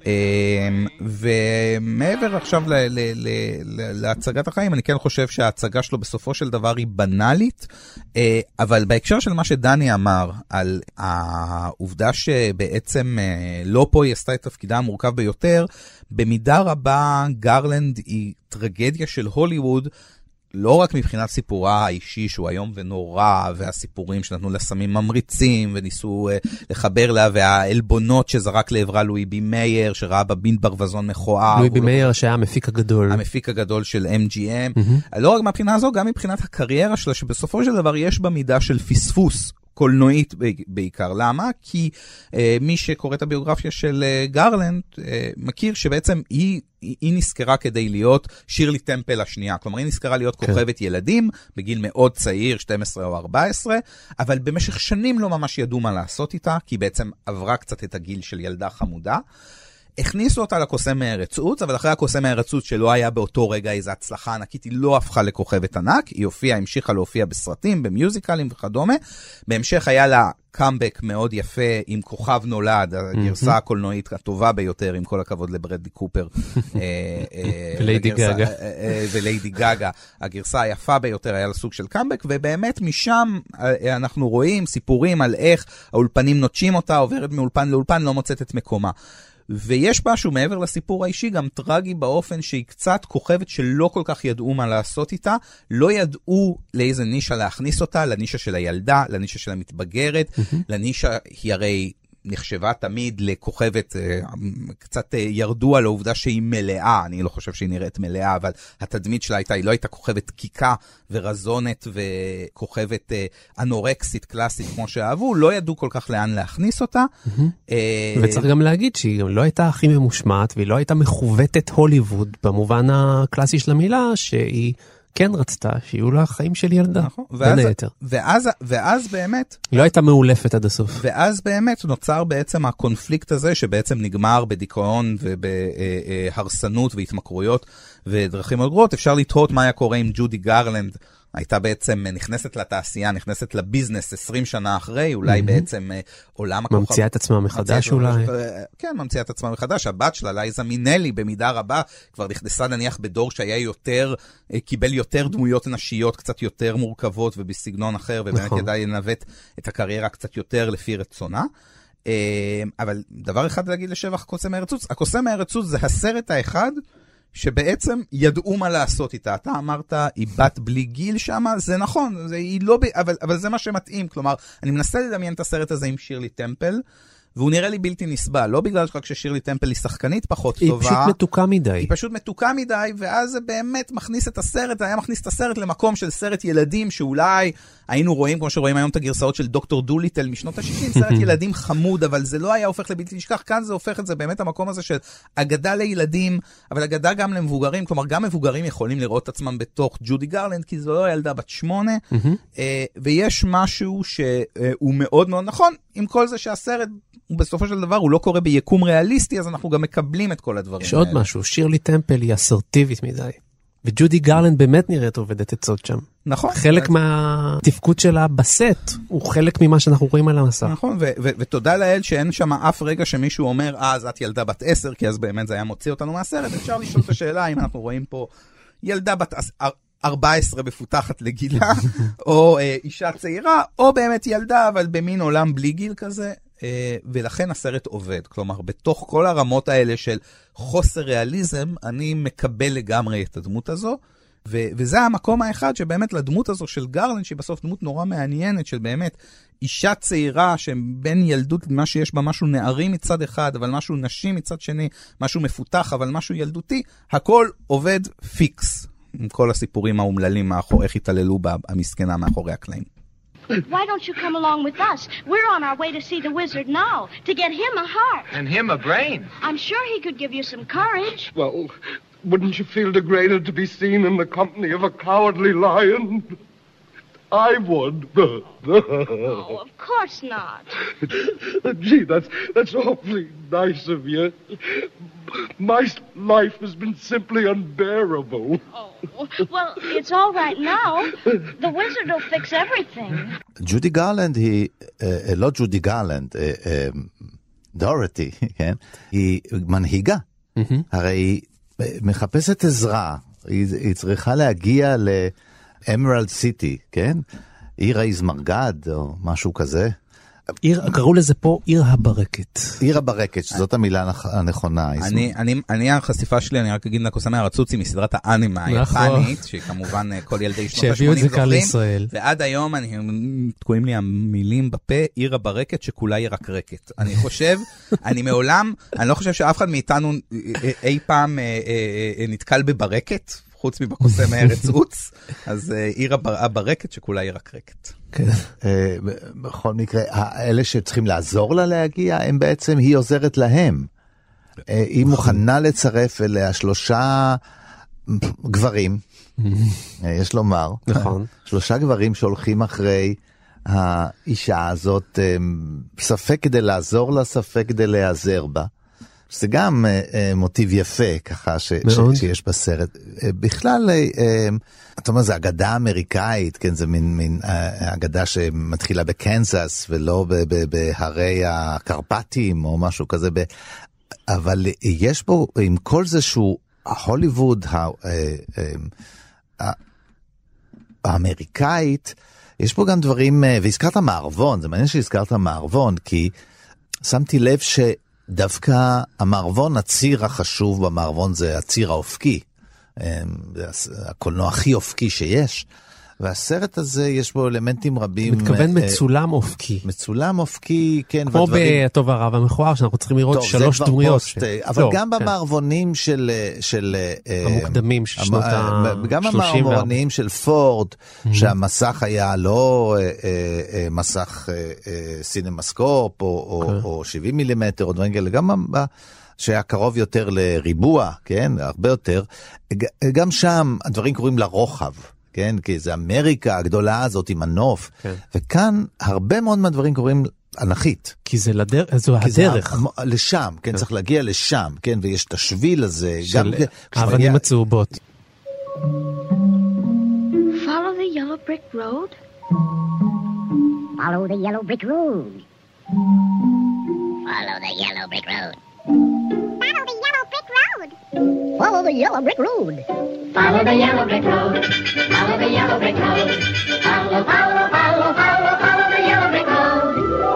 [SPEAKER 2] ומעבר עכשיו להצגת החיים, אני כן חושב שההצגה שלו בסופו של דבר היא בנאלית, אבל בהקשר של מה שדני אמר, על העובדה שבעצם לא פה היא עשתה את תפקידה המורכב ביותר, במידה רבה גרלנד היא טרגדיה של הוליווד, לא רק מבחינת סיפורה האישי שהוא היום ונורא, והסיפורים שנתנו לסמים ממריצים, וניסו לחבר לה, והאלבונות שזרק לעברה לואי בי מאייר, שראה בבין ברווזון מכוער.
[SPEAKER 5] לואי בי מאייר שהיה המפיק הגדול.
[SPEAKER 2] המפיק הגדול של MGM. לא רק מבחינה הזו, גם מבחינת הקריירה שלה, שבסופו של דבר יש בה מידה של פספוס קולנועית בעיקר. למה? כי מי שקורא את הביוגרפיה של גרלנד, מכיר שבעצם היא נזכרה כדי להיות שירלי טמפל השנייה. כלומר, היא נזכרה להיות כוכבת ילדים, בגיל מאוד צעיר, 12 או 14, אבל במשך שנים לא ממש ידעו מה לעשות איתה, כי היא בעצם עברה קצת את הגיל של ילדה חמודה. הכניסו אותה לקוסם מהרצוץ, אבל אחרי הקוסם מהרצוץ שלא היה באותו רגע איזו הצלחה ענקית, היא לא הפכה לכוכבת ענק, היא המשיכה להופיע בסרטים, במיוזיקלים וכדומה. בהמשך היה לה קאמבק מאוד יפה עם כוכב נולד, הגרסה הקולנועית הטובה ביותר, עם כל הכבוד לברדלי קופר. וליידי גגה. הגרסה היפה ביותר היה לה סוג של קאמבק, ובאמת משם אנחנו רואים סיפורים על איך האולפנים נוטשים אותה, עוברת מאולפן לאולפן, לא מוצאת את מקומה. ויש משהו מעבר לסיפור האישי, גם טרגי באופן שהיא קצת כוכבת שלא כל כך ידעו מה לעשות איתה, לא ידעו לאיזה נישה להכניס אותה, לנישה של הילדה, לנישה של המתבגרת, לנישה היא הרי נחשבה תמיד לכוכבת, קצת ירדו על העובדה שהיא מלאה, אני לא חושב שהיא נראית מלאה, אבל התדמית שלה הייתה, היא לא הייתה כוכבת קיקה ורזונת וכוכבת אנורקסית קלאסית כמו שאהבו, לא ידעו כל כך לאן להכניס אותה.
[SPEAKER 5] וצריך גם להגיד שהיא גם לא הייתה הכי ממושמעת, והיא לא הייתה מכוותת הוליווד, במובן הקלאסי של המילה, שהיא כן רצתה שיהיו לה חיים של ילדה, בין היתר.
[SPEAKER 2] ואז באמת...
[SPEAKER 5] לא הייתה מאולפת עד הסוף.
[SPEAKER 2] ואז באמת נוצר בעצם הקונפליקט הזה, שבעצם נגמר בדיכאון ובהרסנות והתמכרויות ודרכים מאוד גרועות. אפשר לתהות מה היה קורה עם ג'ודי גרלנד, הייתה בעצם נכנסת לתעשייה, נכנסת לביזנס 20 שנה אחרי, אולי בעצם עולם הכוכב...
[SPEAKER 5] ממציאה את עצמה מחדש אולי?
[SPEAKER 2] כן, ממציאה את עצמה מחדש. הבת שלה, לייזה מינלי, במידה רבה, כבר נכנסה נניח בדור שהיה יותר, קיבל יותר דמויות נשיות, קצת יותר מורכבות ובסגנון אחר, ובאמת ידע לנווט את הקריירה קצת יותר לפי רצונה. אבל דבר אחד להגיד לשבח הקוסם מהרצוץ, הקוסם מהרצוץ זה הסרט האחד, שבעצם ידעו מה לעשות איתה. אתה אמרת, היא בת בלי גיל שמה, זה נכון, אבל זה מה שמתאים. כלומר, אני מנסה לדמיין את הסרט הזה עם שירלי טמפל, והוא נראה לי בלתי נסבל, לא בגלל רק ששירלי טמפל היא שחקנית פחות טובה.
[SPEAKER 5] היא פשוט מתוקה מדי.
[SPEAKER 2] היא פשוט מתוקה מדי, ואז זה באמת מכניס את הסרט, זה היה מכניס את הסרט למקום של סרט ילדים, שאולי היינו רואים, כמו שרואים היום את הגרסאות של דוקטור דוליטל משנות ה-60, סרט ילדים חמוד, אבל זה לא היה הופך לבלתי נשכח, כאן זה הופך את זה באמת המקום הזה של אגדה לילדים, אבל אגדה גם למבוגרים, כלומר גם מבוגרים יכולים לראות את עצמם בתוך ג'ודי גרלנד, כי זו לא ילדה בת 8, ויש משהו שהוא מאוד מאוד נכון, עם כל זה שהסרט בסופו של דבר הוא לא קורה ביקום ריאליסטי, אז אנחנו גם מקבלים את כל הדברים.
[SPEAKER 5] יש עוד משהו, שירלי טמפל היא אסרטיבית מדי, וג'ודי גרלנד באמת נראית עובדת עצות שם.
[SPEAKER 2] נכון.
[SPEAKER 5] חלק מהתפקוד שלה בסט, הוא חלק ממה שאנחנו רואים על המסך.
[SPEAKER 2] נכון, ותודה לאל שאין שם אף רגע שמישהו אומר, אז את ילדה בת 10, כי אז באמת זה היה מוציא אותנו מהסרט. אפשר לשאול את השאלה אם אנחנו רואים פה ילדה בת 14 מפותחת לגילה, או אישה צעירה, או באמת ילדה, אבל במין עולם בלי גיל כזה, ולכן הסרט עובד. כלומר, בתוך כל הרמות האלה של חוסר ריאליזם, אני מקבל לגמרי את הדמות הזו, וזה המקום האחד שבאמת לדמות הזו של גרלנד, שהיא בסוף דמות נורא מעניינת, של באמת אישה צעירה, שבין ילדות, מה שיש בה משהו נערי מצד אחד, אבל משהו נשי מצד שני, משהו מפותח, אבל משהו ילדותי, הכל עובד פיקס. עם כל הסיפורים האומללים, איך התעללו במסכנה מאחורי הקלעים.
[SPEAKER 7] Why don't you come along with us? We're on our way to see the wizard now, to get him a heart.
[SPEAKER 9] And him a brain.
[SPEAKER 7] I'm sure he could give you some courage.
[SPEAKER 10] Well, wouldn't you feel degraded to be seen in the company of a cowardly lion? I would.
[SPEAKER 7] Oh, of course not.
[SPEAKER 10] Gee, that's awfully nice of you. My life has been simply unbearable.
[SPEAKER 7] Oh, well, it's all right now. The wizard will fix everything.
[SPEAKER 6] ג'ודי גרלנד היא, לא ג'ודי גרלנד, דורותי, כן? היא מנהיגה. הרי היא מחפשת עזרה. היא צריכה להגיע לאמרלד סיטי, כן? עיר האזמרגד או משהו כזה.
[SPEAKER 5] קראו לזה פה עיר הברקת.
[SPEAKER 6] עיר הברקת, שזאת המילה הנכונה.
[SPEAKER 2] אני החשיפה שלי, אני רק אגיד לקוסמי הרצוצי מסדרת האנימה היפנית, שהיא כמובן כל ילדי שנות ה-80 זוכרים, ועד היום תקועים לי המילים בפה, עיר הברקת שכולה ירקרקת. אני חושב, אני מעולם, אני לא חושב שאף אחד מאיתנו אי פעם נתקל בברקת, חוץ מבקוסם הארץ עוץ, אז עיר הברקת שכולה ירקרקת.
[SPEAKER 6] בכל מקרה, האלה שצריכים לעזור לה להגיע, הם בעצם, היא עוזרת להם. היא מוכנה לצרף אליה 3 גברים, יש לומר.
[SPEAKER 5] נכון.
[SPEAKER 6] 3 גברים שהולכים אחרי האישה הזאת, ספק כדי לעזור לה, ספק כדי להיעזר בה. זה גם מוטיב יפה, ככה, שיש בסרט. בכלל, אתה אומר, זה אגדה אמריקאית, כן, זה מין אגדה שמתחילה בקנזס, ולא בהרי הקרפטים, או משהו כזה, אבל יש בו, עם כל זה שהוא, ההוליווד האמריקאית, יש פה גם דברים, והזכרת מערבון, זה מעניין שהזכרת מערבון, כי שמתי לב דווקא המערבון, הציר החשוב במערבון זה הציר האופקי, הקולנוע הכי אופקי שיש, והסרט הזה יש בו אלמנטים רבים.
[SPEAKER 5] מתכוון מצולם אופקי.
[SPEAKER 6] מצולם אופקי, כן.
[SPEAKER 5] כמו בטוב הרב המכוער, שאנחנו צריכים לראות 3 דמויות.
[SPEAKER 6] אבל גם במערבונים של
[SPEAKER 5] המוקדמים של שנות ה-30.
[SPEAKER 6] גם במערבונים של פורד, שהמסך היה לא מסך סינמסקופ, או 70 מילימטר, או דברים כאלה, גם שהיה קרוב יותר לריבוע, כן, הרבה יותר. גם שם הדברים קוראים לרוחב. כן, כי זה אמריקה הגדולה הזאת עם הנוף, כן. וכאן הרבה מאוד מהדברים קוראים אנכית.
[SPEAKER 5] כי זה זו הדרך.
[SPEAKER 6] לשם, כן, צריך להגיע לשם, כן, ויש את השביל הזה.
[SPEAKER 5] של האבנים הצהובות.
[SPEAKER 7] Follow the yellow brick road.
[SPEAKER 8] Follow the yellow brick road. Follow the yellow brick road. Follow the yellow brick road. Follow the yellow brick road. Follow the yellow brick road. Follow, follow, follow, follow, follow the yellow brick road.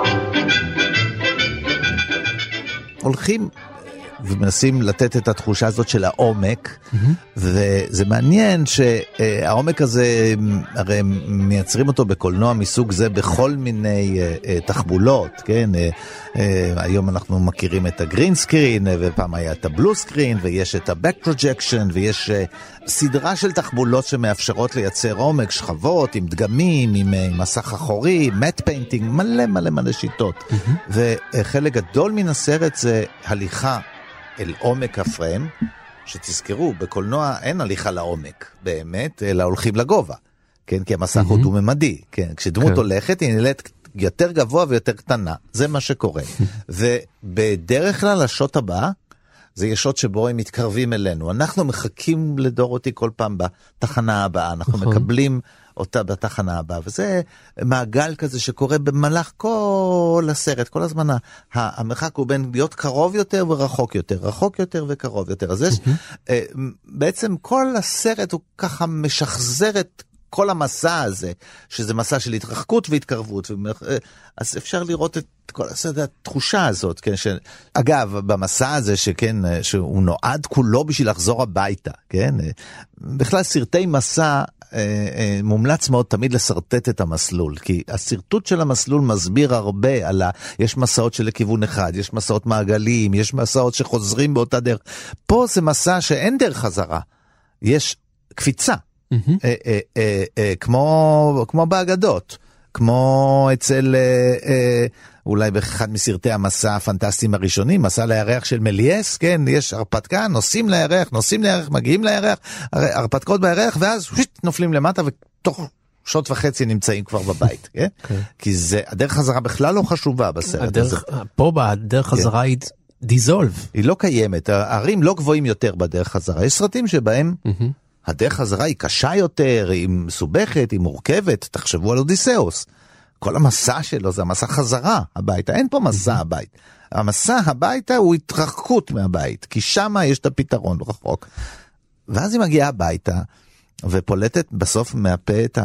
[SPEAKER 6] הולכים ומנסים לתת את התחושה הזאת של העומק, וזה מעניין שהעומק הזה, הרי מייצרים אותו בקולנוע מסוג זה בכל מיני תחבולות, כן? היום אנחנו מכירים את הגרין סקרין, ופעם היה את הבלו סקרין, ויש את הבק פרוג'קשן, ויש סדרה של תחבולות שמאפשרות לייצר עומק, שכבות, עם דגמים, עם מסך אחורי, מט פיינטינג, מלא מלא מלא שיטות. וחלק גדול מן הסרט זה הליכה אל עומק הפריים, שתזכרו, בקולנוע אין הליכה לעומק, באמת, אלא הולכים לגובה, כן? כי המסך הוא דו-ממדי, כן? כשדמות הולכת, היא נראית יותר גבוה ויותר קטנה, זה מה שקורה. ובדרך כלל, השוט הבא, זה יש שוט שבו הם מתקרבים אלינו. אנחנו מחכים לדורותי כל פעם בתחנה הבאה, אנחנו מקבלים אותה בתחנה הבאה, וזה מעגל כזה שקורה במהלך כל הסרט, כל הזמן המרחק הוא בין להיות קרוב יותר ורחוק יותר, רחוק יותר וקרוב יותר. אז יש, בעצם כל הסרט הוא ככה משחזר את כל המסע הזה, שזה מסע של התרחקות והתקרבות, אז אפשר לראות את כל התחושה הזאת, כן, אגב, במסע הזה שכן, שהוא נועד כולו בשביל לחזור הביתה, כן, בכלל סרטי מסע, מומלץ מאוד תמיד לסרטט את המסלול, כי הסרטוט של המסלול מסביר הרבה על יש מסעות של לכיוון אחד, יש מסעות מעגליים, יש מסעות שחוזרים באותה דרך, פה זה מסע שאין דרך חזרה, יש קפיצה, כמו באגדות, כמו אצל אולי באחד מסרטי המסע הפנטסטיים הראשונים, מסע לירח של מליאס, כן, יש הרפתקה, נוסעים לירח, מגיעים לירח, הרפתקות בירח, ואז נופלים למטה, ותוך שעות וחצי נמצאים כבר בבית, כן? כי זה, הדרך חזרה בכלל לא חשובה בסרט הזה.
[SPEAKER 5] פה בדרך חזרה היא דיזולב.
[SPEAKER 6] היא לא קיימת, הערים לא גבוהים יותר בדרך חזרה, יש סרטים שבהם הדרך חזרה היא קשה יותר, היא מסובכת, היא מורכבת, תחשבו על אודיסאוס. כל המסע שלו זה המסע חזרה הביתה, אין פה מסע הבית. המסע הביתה הוא התרחקות מהבית, כי שם יש את הפתרון רחוק. ואז היא מגיעה הביתה, ופולטת בסוף מהפה את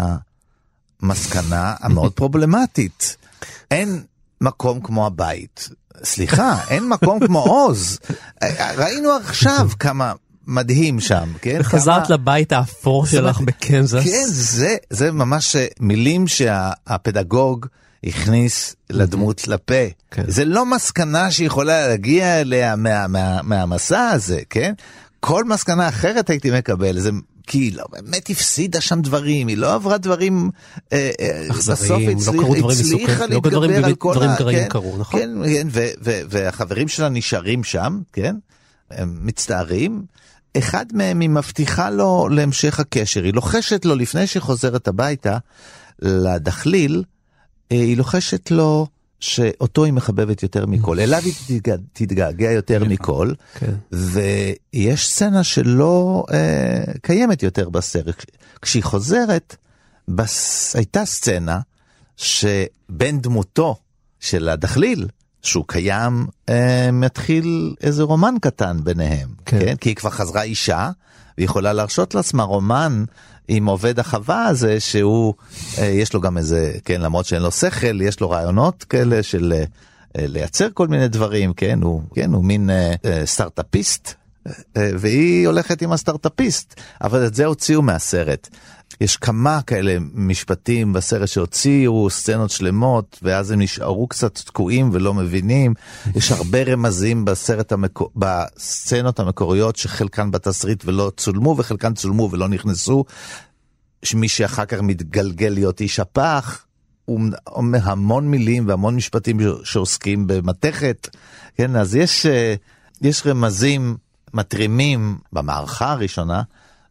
[SPEAKER 6] המסקנה המאוד פרובלמטית. אין מקום כמו הבית. סליחה, אין מקום כמו עוז. ראינו עכשיו כמה מדהים שם, כן?
[SPEAKER 5] וחזרת לבית האפור שלך בקנזס.
[SPEAKER 6] כן, זה ממש מילים שהפדגוג הכניס לדמות לפה. זה לא מסקנה שיכולה להגיע אליה מהמסע הזה, כן? כל מסקנה אחרת הייתי מקבל, זה כי היא לא באמת הפסידה שם דברים, היא לא עברה דברים, בסוף הצליחה להתגבר על כל
[SPEAKER 5] דברים גרעים קרו, נכון?
[SPEAKER 6] כן, והחברים שלה נשארים שם, כן? הם מצטערים, אחד מהם היא מבטיחה לו להמשך הקשר, היא לוחשת לו לפני שהיא חוזרת הביתה לדחליל, היא לוחשת לו שאותו היא מחבבת יותר מכל, אליו היא תתגעגע יותר מכל, ויש סצנה שלא קיימת יותר בסרט. כשהיא חוזרת, הייתה סצנה שבין דמותו של הדחליל, שהוא קיים, מתחיל איזה רומן קטן ביניהם, כן? כי היא כבר חזרה אישה, והיא יכולה להרשות לעצמה רומן עם עובד החווה הזה, שהוא, יש לו גם איזה, כן, למרות שאין לו שכל, יש לו רעיונות כאלה של לייצר כל מיני דברים, כן, הוא מין סטארט-אפיסט, והיא הולכת עם הסטארט-אפיסט, אבל את זה הוציאו מהסרט. יש כמה כאלה משפטים בסרט שהוציאו סצנות שלמות, ואז הם נשארו קצת תקועים ולא מבינים. יש הרבה רמזים בסצנות המקוריות שחלקן בתסריט ולא צולמו, וחלקן צולמו ולא נכנסו. מי שאחר כך מתגלגל להיות איש הפח, הוא המון מילים והמון משפטים שעוסקים במתכת. כן, אז יש רמזים מתרימים במערכה הראשונה,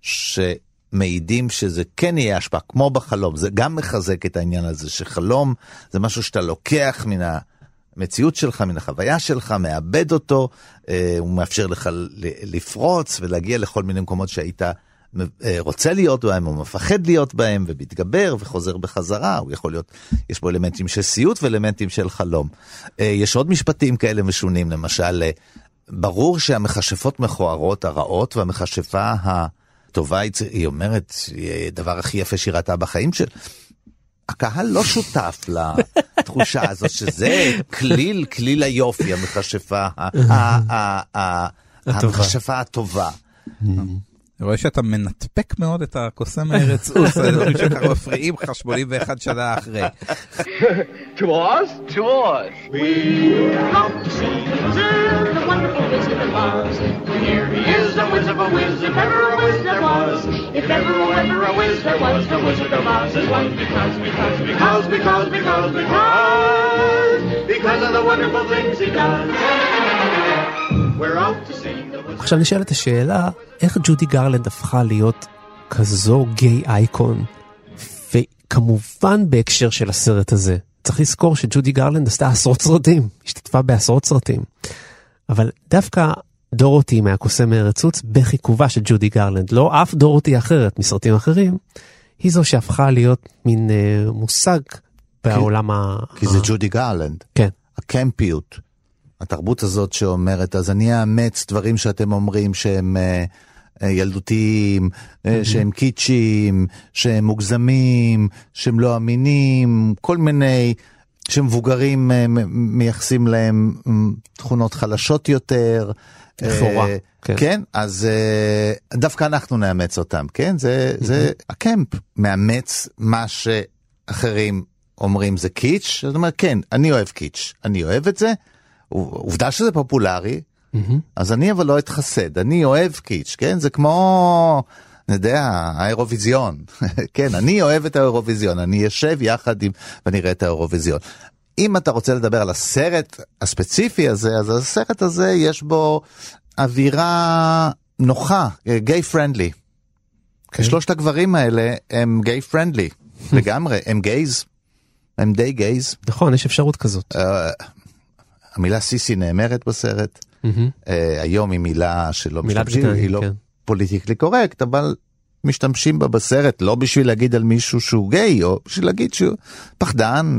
[SPEAKER 6] מעידים שזה כן יהיה השפעה, כמו בחלום. זה גם מחזק את העניין הזה, שחלום זה משהו שאתה לוקח מן המציאות שלך, מן החוויה שלך, מאבד אותו, הוא מאפשר לך לפרוץ ולהגיע לכל מיני מקומות שהיית רוצה להיות בהם, או מפחד להיות בהם, ומתגבר וחוזר בחזרה. הוא יכול להיות, יש בו אלמנטים של סיוט ואלמנטים של חלום. יש עוד משפטים כאלה משונים, למשל, ברור שהמכשפות מכוערות הרעות, והמכשפה טובה, היא אומרת, דבר הכי יפה שהיא ראתה בחיים של... הקהל לא שותף לתחושה הזאת, שזה כליל היופי, המכשפה הטובה.
[SPEAKER 2] אני רואה שאתה מנתפק מאוד את הקוסם הארץ אוס, הדברים שכך מפריעים לך 81 שנה אחרי.
[SPEAKER 9] To Oz? To Oz.
[SPEAKER 10] We come to see the wizard, the wonderful Wizard of Oz. Here he is, a wizard of a whiz, if ever a whiz there was. If ever a whiz there was, the Wizard of Oz is one because of the wonderful things he does. We're out to see the wizard.
[SPEAKER 5] עכשיו נשאלת השאלה, איך ג'ודי גרלנד הפכה להיות כזו גיי אייקון, וכמובן בהקשר של הסרט הזה. צריך לזכור שג'ודי גרלנד עשתה עשרות סרטים, השתתפה בעשרות סרטים. אבל דווקא דורותי מהקוסם מארץ אוץ, בחיכובה של ג'ודי גרלנד, לא אף דורותי אחרת מסרטים אחרים, היא זו שהפכה להיות מין מושג בעולם
[SPEAKER 6] כי זה ג'ודי גרלנד.
[SPEAKER 5] כן.
[SPEAKER 6] הקמפיות. התרבות הזאת שאומרת, אז אני אאמץ דברים שאתם אומרים שהם ילדותיים, שהם קיצ'ים, שהם מוגזמים, שהם לא אמינים, כל מיני שמבוגרים מייחסים להם תכונות חלשות יותר.
[SPEAKER 5] לכאורה.
[SPEAKER 6] כן, אז דווקא אנחנו נאמץ אותם, כן? זה הקמפ מאמץ מה שאחרים אומרים זה קיץ', זאת אומרת, כן, אני אוהב קיץ', אני אוהב את זה, עובדה שזה פופולרי, אז אני אבל לא אתחסד, אני אוהב קיץ', כן? זה כמו, אני יודע, האירוויזיון, כן, אני אוהב את האירוויזיון, אני יושב יחד עם, ואני אראה את האירוויזיון. אם אתה רוצה לדבר על הסרט הספציפי הזה, אז הסרט הזה יש בו אווירה נוחה, גיי פרנדלי. שלושת הגברים האלה הם גיי פרנדלי, לגמרי, הם גייז, הם די גייז.
[SPEAKER 5] נכון, יש אפשרות כזאת.
[SPEAKER 6] המילה סיסי נאמרת בסרט, היום היא מילה שלא משתמשים, היא לא פוליטיקלי קורקט, אבל משתמשים בה בסרט, לא בשביל להגיד על מישהו שהוא גיי, או בשביל להגיד שהוא פחדן,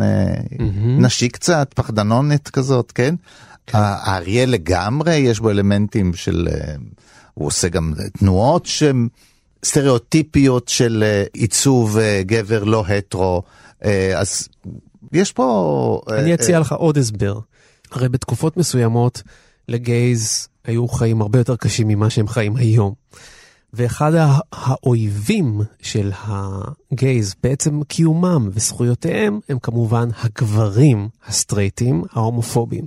[SPEAKER 6] נשי קצת, פחדנונת כזאת, כן? האריה לגמרי, יש בו אלמנטים של, הוא עושה גם תנועות שהן סטריאוטיפיות של עיצוב גבר לא הטרו, אז יש פה...
[SPEAKER 5] אני אציע לך עוד הסבר. הרי בתקופות מסוימות לגייז היו חיים הרבה יותר קשים ממה שהם חיים היום. ואחד האויבים של הגייז, בעצם קיומם וזכויותיהם, הם כמובן הגברים הסטרייטים, ההומופובים.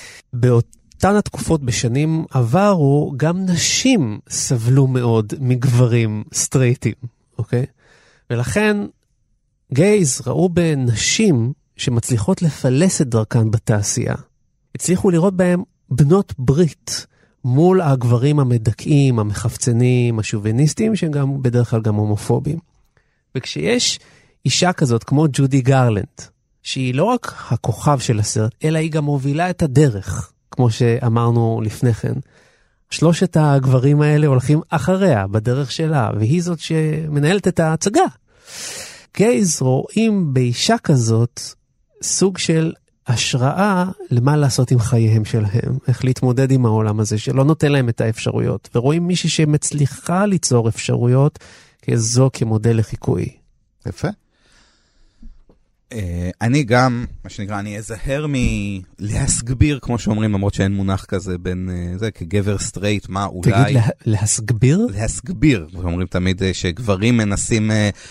[SPEAKER 5] באותן התקופות בשנים עברו, גם נשים סבלו מאוד מגברים סטרייטים, אוקיי? ולכן גייז ראו בנשים שמצליחות לפלס את דרכן בתעשייה. הצליחו לראות בהם בנות ברית מול הגברים המדכאים, המחפצנים, השוביניסטים, שהם גם בדרך כלל גם הומופובים. וכשיש אישה כזאת כמו ג'ודי גרלנד, שהיא לא רק הכוכב של הסרט, אלא היא גם מובילה את הדרך, כמו שאמרנו לפני כן. שלושת הגברים האלה הולכים אחריה, בדרך שלה, והיא זאת שמנהלת את ההצגה. גייז רואים באישה כזאת סוג של השראה למה לעשות עם חייהם שלהם, איך להתמודד עם העולם הזה שלא נותן להם את האפשרויות, ורואים מישהי שמצליחה ליצור אפשרויות כזו כמודל לחיקוי.
[SPEAKER 6] יפה.
[SPEAKER 2] אני גם, מה שנקרא, אני אזהר מלהסגביר, כמו שאומרים, למרות שאין מונח כזה בין זה, כגבר סטרייט, מה אולי...
[SPEAKER 5] תגיד, להסגביר?
[SPEAKER 2] להסגביר. אומרים תמיד שגברים מנסים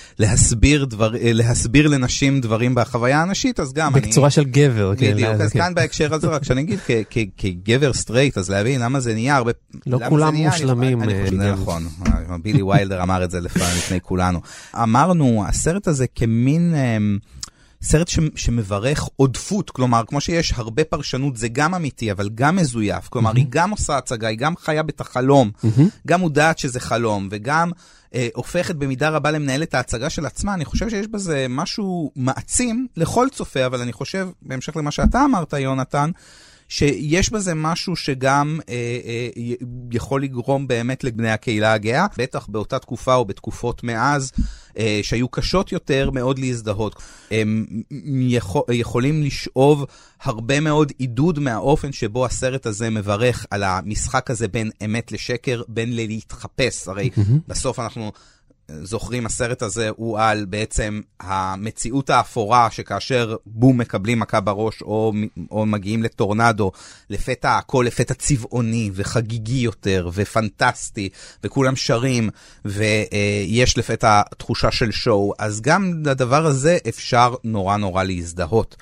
[SPEAKER 2] להסביר לנשים דברים בחוויה הנשית, אז גם אני...
[SPEAKER 5] בקצורה של גבר.
[SPEAKER 2] בדיוק, אז כאן בהקשר הזה, רק שאני אגיד, כגבר סטרייט, אז להבין למה זה נהיה הרבה...
[SPEAKER 5] לא כולם מושלמים.
[SPEAKER 2] נכון, בילי ויילדר אמר את זה לפני כולנו. אמרנו, הסרט הזה כמין... סרט שמברך עודפות, כלומר, כמו שיש הרבה פרשנות, זה גם אמיתי, אבל גם מזויף, כלומר, היא גם עושה הצגה, היא גם חיה בתחלום, גם מודעת שזה חלום, וגם הופכת במידה רבה למנהלת ההצגה של עצמה. אני חושב שיש בזה משהו מעצים לכל צופה, אבל אני חושב, בהמשך למה שאתה אמרת, יונתן, שיש בזה משהו שגם יכול לגרום באמת לבני הקהילה הגאה, בטח באותה תקופה או בתקופות מאז, שהיו קשות יותר מאוד להזדהות. הם יכולים לשאוב הרבה מאוד עידוד מהאופן שבו הסרט הזה מברך על המשחק הזה בין אמת לשקר, בין להתחפש. הרי בסוף אנחנו... זוכרים, הסרט הזה הוא על בעצם המציאות האפורה, שכאשר בום מקבלים מכה בראש או מגיעים לטורנדו, לפתע הכל לפתע צבעוני וחגיגי יותר ופנטסטי, וכולם שרים, ויש לפתע תחושה של שואו, אז גם לדבר הזה אפשר נורא נורא להזדהות.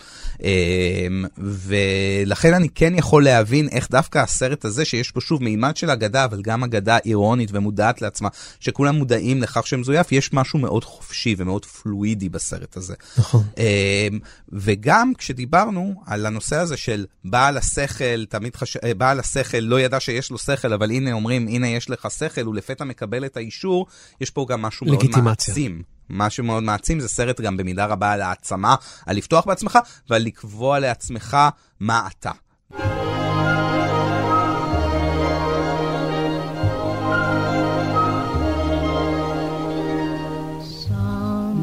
[SPEAKER 2] ולכן אני כן יכול להבין איך דווקא הסרט הזה, שיש פה שוב מימד של אגדה, אבל גם אגדה אירונית ומודעת לעצמה, שכולם מודעים לכך שמזויף, יש משהו מאוד חופשי ומאוד פלואידי בסרט הזה.
[SPEAKER 5] נכון.
[SPEAKER 2] וגם כשדיברנו על הנושא הזה של בעל השכל, בעל השכל לא ידע שיש לו שכל, אבל הנה אומרים, הנה יש לך שכל, ולפתע מקבל את האישור, יש פה גם משהו מאוד מעצים. משהו מאוד מעצים, זה סרט גם במידה רבה על העצמה, על לפתוח בעצמך, ועל לקבוע לעצמך מה אתה.
[SPEAKER 11] Some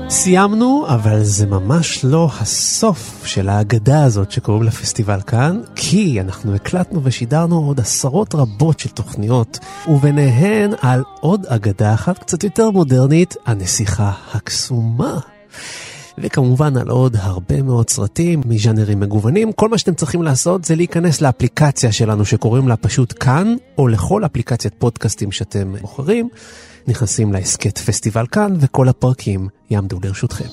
[SPEAKER 5] סיימנו, אבל זה ממש לא הסוף של האגדה הזאת שקוראים לפסטיבל כאן, כי אנחנו הקלטנו ושידרנו עוד עשרות רבות של תוכניות, וביניהן על עוד אגדה אחת קצת יותר מודרנית, הנסיכה הקסומה. וכמובן על עוד הרבה מאוד סרטים מז'אנרים מגוונים. כל מה שאתם צריכים לעשות זה להיכנס לאפליקציה שלנו שקוראים לה פשוט כאן, או לכל אפליקציית פודקאסטים שאתם בוחרים. נכנסים לעסקת פסטיבל כאן, וכל הפרקים יעמדו לרשותכם.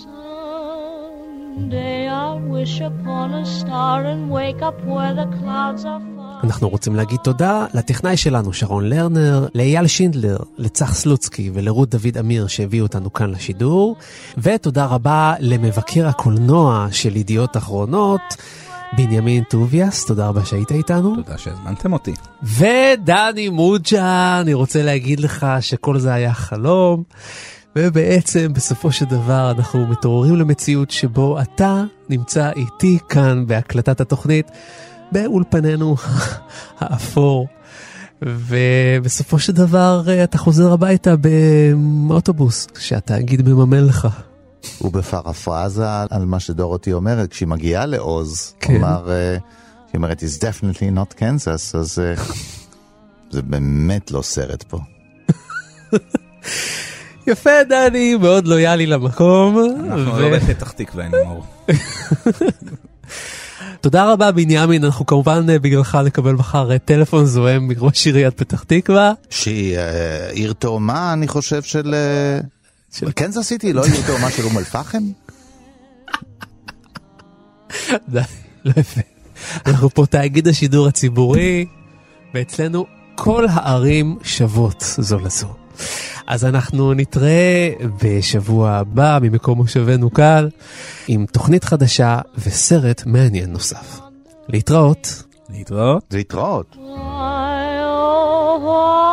[SPEAKER 5] אנחנו רוצים להגיד תודה לטכנאי שלנו שרון לרנר, לאייל שינדלר, לצח סלוצקי ולרות דוד אמיר שהביאו אותנו כאן לשידור, ותודה רבה למבקר הקולנוע של ידיעות אחרונות, בנימין טוביאס, תודה רבה שהיית איתנו.
[SPEAKER 2] תודה שהזמנתם אותי.
[SPEAKER 5] ודני מוג'ה, אני רוצה להגיד לך שכל זה היה חלום, ובעצם בסופו של דבר אנחנו מתעוררים למציאות שבו אתה נמצא איתי כאן בהקלטת התוכנית, באולפנינו האפור, ובסופו של דבר אתה חוזר הביתה באוטובוס שהתאגיד מממן לך.
[SPEAKER 6] ובפרפרזה על מה שדורותי אומרת, כשהיא מגיעה לעוז, היא אומרת, it's definitely not Kansas, אז זה באמת לא סרט פה.
[SPEAKER 5] יפה דני, מאוד לויאלי למקום.
[SPEAKER 2] אנחנו לא בפתח תקווה, נאמר.
[SPEAKER 5] תודה רבה בנימין, אנחנו כמובן בגללך נקבל מחר טלפון זוהם מראש עיריית פתח תקווה.
[SPEAKER 6] שהיא עיר תאומה, אני חושב, של קנזס סיטי, לא עיר תאומה של אום אל-פחם?
[SPEAKER 5] די, לא יפה. אנחנו פה תאגיד השידור הציבורי, ואצלנו כל הערים שוות זו לזו. אז אנחנו נתראה בשבוע הבא ממקום מושבנו כאן, עם תוכנית חדשה וסרט מעניין נוסף. להתראות.
[SPEAKER 2] להתראות.
[SPEAKER 6] להתראות.